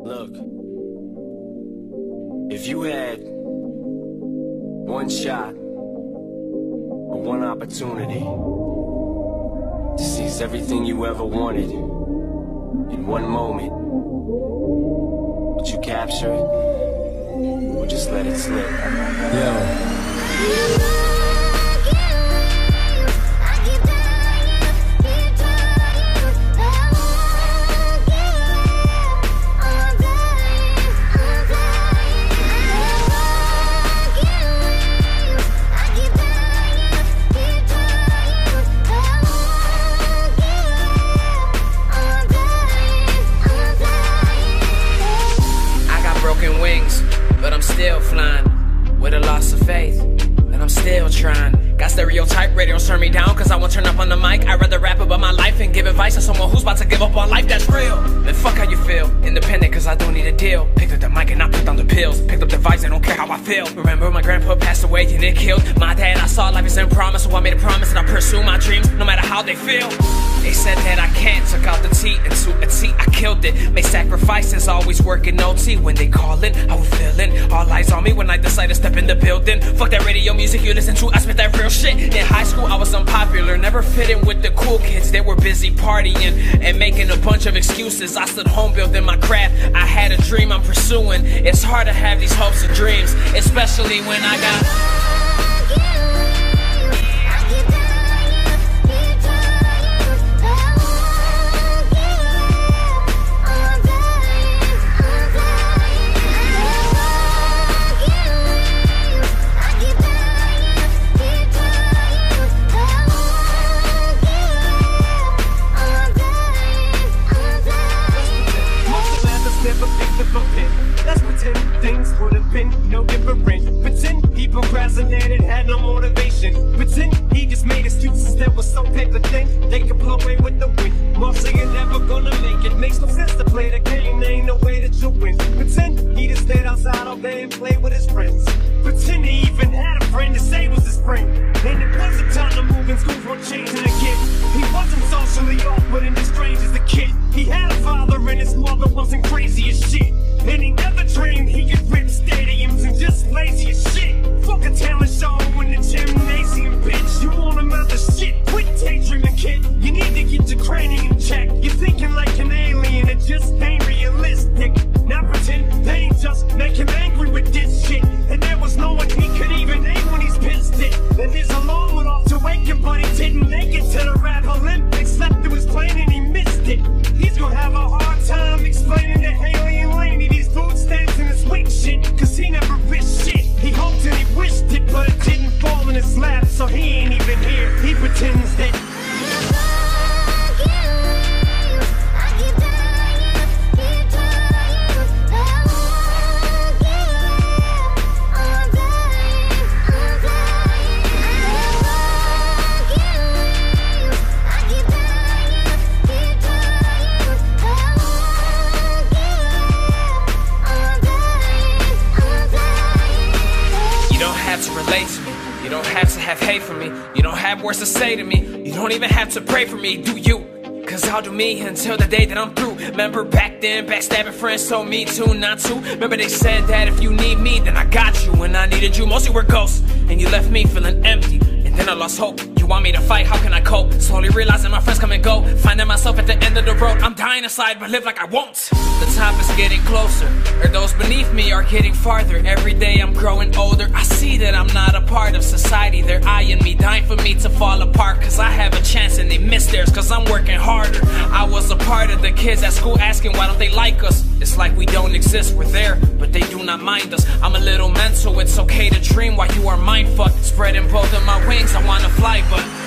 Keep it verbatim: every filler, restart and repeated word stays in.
Look, if you had one shot or one opportunity to seize everything you ever wanted in one moment, would you capture it or just let it slip? Yo. Wings, but I'm still flying with a loss of faith, and I'm still trying. Got stereotype radios turn me down cause I won't turn up on the mic. I'd rather rap about my life and give advice to someone who's about to give up on life that's real. Then fuck how you feel, independent cause I don't need a deal. Picked up the mic and I put down the pills. Picked up the vibes, I don't care how I feel. Remember my grandpa passed away and it killed my dad. I saw life is in promise, so I made a promise and I pursue my dreams no matter how they feel. They said that I can't, took out the T into a T, I killed it. Made sacrifices, always working O T. When they callin', I was feeling all eyes on me when I decided to step in the building. Fuck that radio music you listen to, I spit that real shit. In high school I was unpopular, never fit in with the cool kids. They were busy partying and making a bunch of excuses. I stood home building my craft, I had a dream I'm pursuing. It's hard to have these hopes and dreams, especially when I got Let's pretend things would have been no different. Pretend he procrastinated, had no motivation. Pretend he just made excuses that were so paper thin they could blow away with the wind. Marcia, you're never gonna make it. Makes no sense to play the game, there ain't no way that you win. Pretend he just stayed outside all day and played with his friends. Pretend he even had a friend to say was his friend. And it wasn't time to move and schools weren't changing again. He wasn't socially awkward and as strange as a kid. He had a father and his mother wasn't crazy as shit. And he never dreamed he could rip stadiums and just lazy as shit. Fuck a talent show in the gymnasium, bitch. You want him out the shit, quit daydreaming, kid. You need to get your cranium in check. You're thinking like an alien, it just ain't realistic. Now pretend they ain't just make him angry with this shit. And there was no one he could even name when he's pissed it. And his alarm went off to wake him, but he didn't make it to the Rap Olympics. Slept through his plane and he missed it. He's gonna have a hard time explaining to Haley and Laney these food stamps and his weak shit, cause he never risked shit. He hoped and he wished it, but it didn't fall in his lap, so he ain't even here. He pretends that to relate to me. You don't have to have hate for me. You don't have words to say to me. You don't even have to pray for me, do you? Cause I'll do me until the day that I'm through. Remember back then, backstabbing friends told me to not to. Remember they said that if you need me, then I got you. When I needed you, most you were ghosts, and you left me feeling empty. And then I lost hope. You want me to fight, how can I cope? Slowly realizing my friends come and go, finding myself at the end of the road. I'm dying inside, but live like I won't. The top is getting closer, or those beneath me are getting farther. Every day I'm growing older. I see that I'm not a part of society. They're eyeing me, dying for me to fall apart. Cause I have a chance and they miss theirs, cause I'm working harder. I was a part of the kids at school asking why don't they like us. It's like we don't exist, we're there, but they do not mind us. I'm a little mental, it's okay to dream while you are mindfucked. Spreading both of my wings, I wanna fly, but